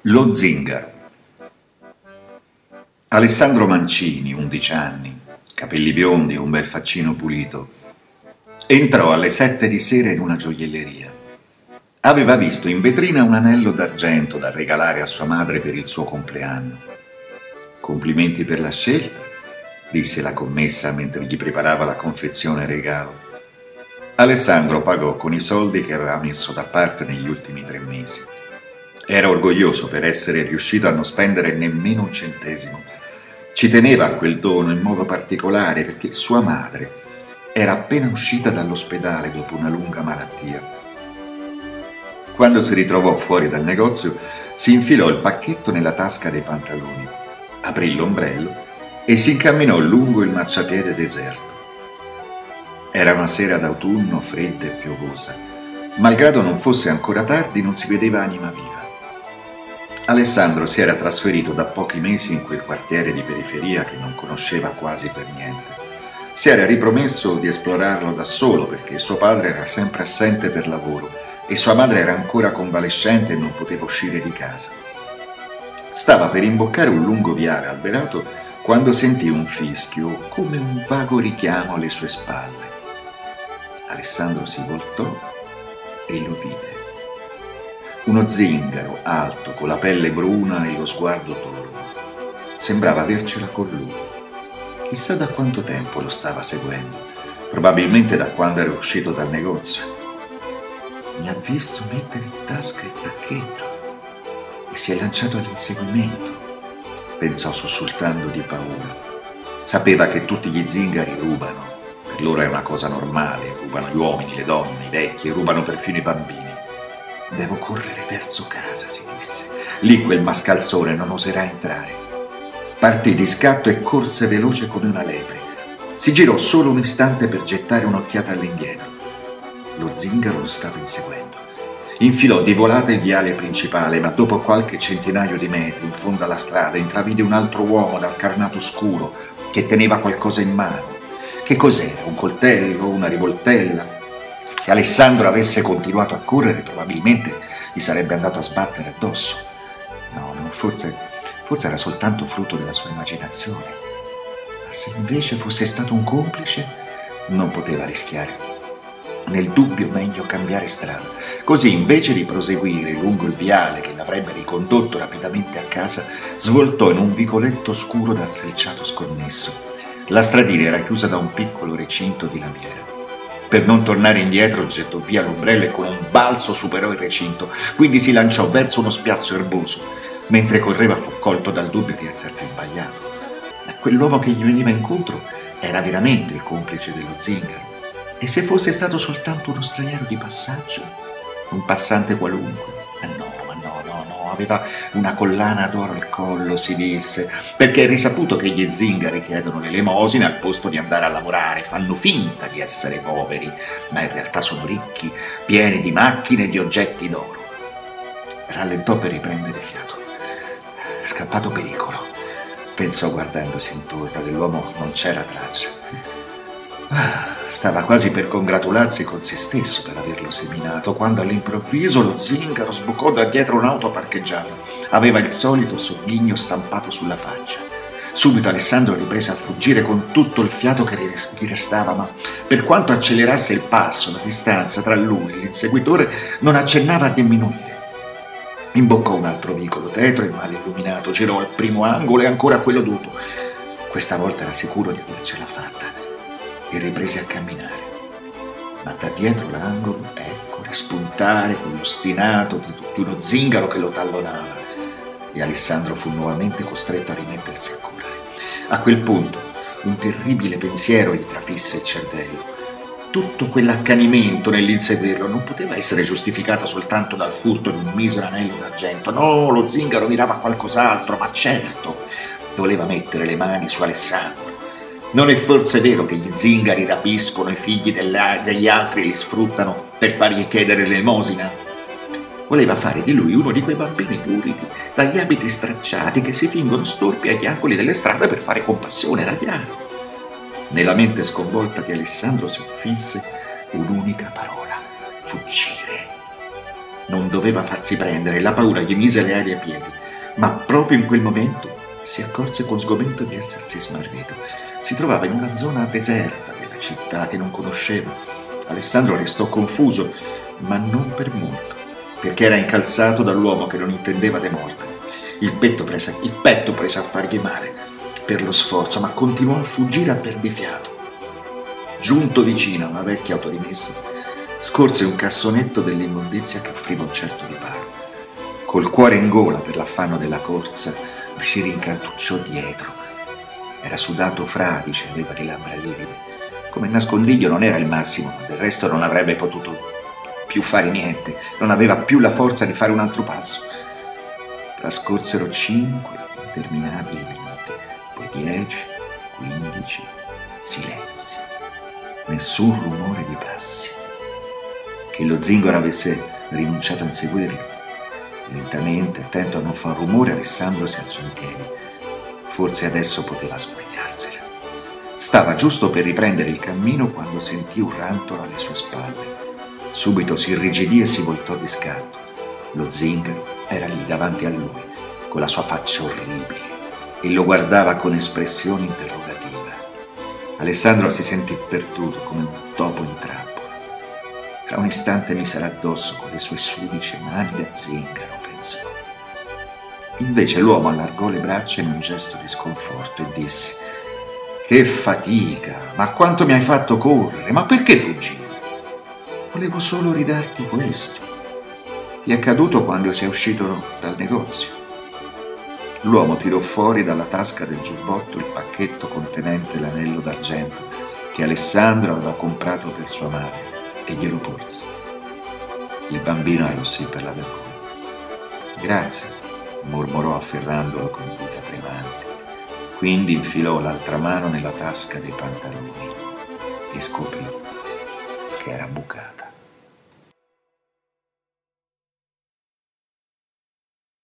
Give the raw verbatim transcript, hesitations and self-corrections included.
Lo zingaro. Alessandro Mancini, undici anni, capelli biondi e un bel faccino pulito, entrò alle sette di sera in una gioielleria. Aveva visto in vetrina un anello d'argento da regalare a sua madre per il suo compleanno. Complimenti per la scelta, disse la commessa mentre gli preparava la confezione regalo. Alessandro pagò con i soldi che aveva messo da parte negli ultimi tre mesi. Era orgoglioso per essere riuscito a non spendere nemmeno un centesimo. Ci teneva a quel dono in modo particolare perché sua madre era appena uscita dall'ospedale dopo una lunga malattia. Quando si ritrovò fuori dal negozio, si infilò il pacchetto nella tasca dei pantaloni, aprì l'ombrello e si incamminò lungo il marciapiede deserto. Era una sera d'autunno fredda e piovosa. Malgrado non fosse ancora tardi, non si vedeva anima viva. Alessandro si era trasferito da pochi mesi in quel quartiere di periferia che non conosceva quasi per niente. Si era ripromesso di esplorarlo da solo perché suo padre era sempre assente per lavoro e sua madre era ancora convalescente e non poteva uscire di casa. Stava per imboccare un lungo viale alberato quando sentì un fischio come un vago richiamo alle sue spalle. Alessandro si voltò e lo vide. Uno zingaro alto, con la pelle bruna e lo sguardo torvo. Sembrava avercela con lui. Chissà da quanto tempo lo stava seguendo, probabilmente da quando era uscito dal negozio. Mi ha visto mettere in tasca il pacchetto e si è lanciato all'inseguimento, pensò sussultando di paura. Sapeva che tutti gli zingari rubano, per loro è una cosa normale, rubano gli uomini, le donne, i vecchi, rubano perfino i bambini. Devo correre verso casa, si disse. Lì quel mascalzone non oserà entrare. Partì di scatto e corse veloce come una lepre. Si girò solo un istante per gettare un'occhiata all'indietro. Lo zingaro lo stava inseguendo. Infilò di volata il viale principale, ma dopo qualche centinaio di metri in fondo alla strada intravide un altro uomo dal carnato scuro che teneva qualcosa in mano. Che cos'era? Un coltello? Una rivoltella? Se Alessandro avesse continuato a correre, probabilmente gli sarebbe andato a sbattere addosso. No, no, forse, forse era soltanto frutto della sua immaginazione. Ma se invece fosse stato un complice, non poteva rischiare. Nel dubbio meglio cambiare strada. Così, invece di proseguire lungo il viale che l'avrebbe ricondotto rapidamente a casa, svoltò in un vicoletto scuro dal selciato sconnesso. La stradina era chiusa da un piccolo recinto di lamiera. Per non tornare indietro gettò via l'ombrello e con un balzo superò il recinto, quindi si lanciò verso uno spiazzo erboso. Mentre correva fu colto dal dubbio di essersi sbagliato. Ma quell'uomo che gli veniva incontro era veramente il complice dello zingaro. E se fosse stato soltanto uno straniero di passaggio? Un passante qualunque? Ma no, ma no, no, no, aveva una collana d'oro al collo, si disse, perché è risaputo che gli zingari chiedono l'elemosina al posto di andare a lavorare, fanno finta di essere poveri, ma in realtà sono ricchi, pieni di macchine e di oggetti d'oro. Rallentò per riprendere fiato. Scappato pericolo, pensò guardandosi intorno. Dell'uomo non c'era traccia. Ah, stava quasi per congratularsi con se stesso per averlo seminato, quando all'improvviso lo zingaro sbucò da dietro un'auto parcheggiata. Aveva il solito sogghigno stampato sulla faccia. Subito Alessandro riprese a fuggire con tutto il fiato che gli restava, ma per quanto accelerasse il passo, la distanza tra lui e l'inseguitore non accennava a diminuire. Imboccò un altro vicolo tetro e male illuminato, girò al primo angolo e ancora quello dopo. Questa volta era sicuro di avercela fatta e riprese a camminare. Ma da dietro l'angolo, ecco, rispuntare quello ostinato di uno zingaro che lo tallonava. E Alessandro fu nuovamente costretto a rimettersi a correre. A quel punto un terribile pensiero gli trafisse il cervello. Tutto quell'accanimento nell'inseguirlo non poteva essere giustificato soltanto dal furto di un misero anello d'argento. No, lo zingaro mirava a qualcos'altro, ma certo voleva mettere le mani su Alessandro. Non è forse vero che gli zingari rapiscono i figli degli altri e li sfruttano per fargli chiedere l'elemosina? Voleva fare di lui uno di quei bambini puridi, dagli abiti stracciati che si fingono storpi agli angoli delle strade per fare compassione, era chiaro. Nella mente sconvolta di Alessandro si fisse un'unica parola: fuggire. Non doveva farsi prendere, la paura gli mise le ali ai piedi, ma proprio in quel momento si accorse con sgomento di essersi smarrito. Si trovava in una zona deserta della città che non conosceva. Alessandro restò confuso, ma non per molto, perché era incalzato dall'uomo che non intendeva de morte. Il petto prese, il petto prese a fargli male per lo sforzo, ma continuò a fuggire a perdifiato. Giunto vicino a una vecchia autorimessa, scorse un cassonetto dell'immondizia che offriva un certo riparo. Col cuore in gola per l'affanno della corsa, vi si rincantucciò dietro. Era sudato fradice, aveva le labbra livide. Come nascondiglio non era il massimo, ma del resto non avrebbe potuto più fare niente. Non aveva più la forza di fare un altro passo. Trascorsero cinque interminabili minuti, poi dieci, quindici, silenzio. Nessun rumore di passi. Che lo zingaro avesse rinunciato a inseguirlo. Lentamente, attento a non far rumore, Alessandro si alzò in piedi. Forse adesso poteva spogliarsela. Stava giusto per riprendere il cammino quando sentì un rantolo alle sue spalle. Subito si irrigidì e si voltò di scatto. Lo zingaro era lì davanti a lui, con la sua faccia orribile, e lo guardava con espressione interrogativa. Alessandro si sentì perduto come un topo in trappola. Fra un istante mi sarà addosso con le sue sudice mani da zingaro, pensò. Invece l'uomo allargò le braccia in un gesto di sconforto e disse: «Che fatica! Ma quanto mi hai fatto correre! Ma perché fuggire? Volevo solo ridarti questo. Ti è accaduto quando sei uscito dal negozio». L'uomo tirò fuori dalla tasca del giubbotto il pacchetto contenente l'anello d'argento che Alessandro aveva comprato per sua madre e glielo porse. Il bambino arrossì per la vergogna. «Grazie», mormorò afferrandolo con dita tremanti. Quindi infilò l'altra mano nella tasca dei pantaloni e scoprì che era bucata.